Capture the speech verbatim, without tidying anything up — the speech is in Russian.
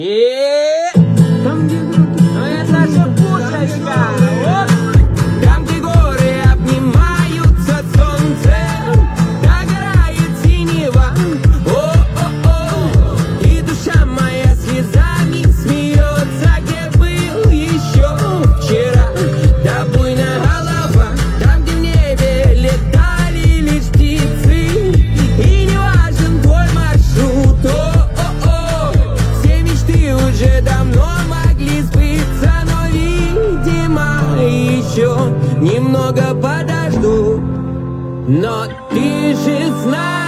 И... Ну это же пушечка! Там, где горы обнимаются солнцем, догорает синева. О-о-о, и душа моя слезами смеется. Где был еще вчера? Да буйная голова, там, где в небе летали лишь птицы. И не важен твой маршрут. О-о-о, все мечты уже давно могли сбыться, но, видимо, еще немного подожду. Но ты же знаешь,